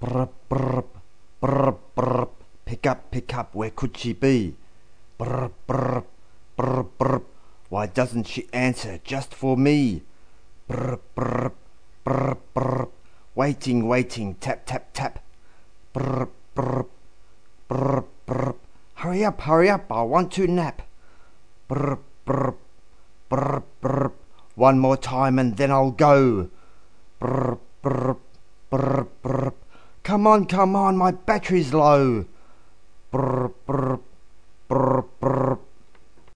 Brr, brr, brr, brr. Pick up, where could she be? Brr, brr, brr, brr. Why doesn't she answer just for me? Brr, brr, brr, brr. Waiting, tap, tap, tap. Brr, brr, brr, brr. Hurry up, I want to nap. Brr, brr, brr, brr. One more time and then I'll go. Brr, brr, brr, brr. Come on, my battery's low. Brr, brr, brr, brr.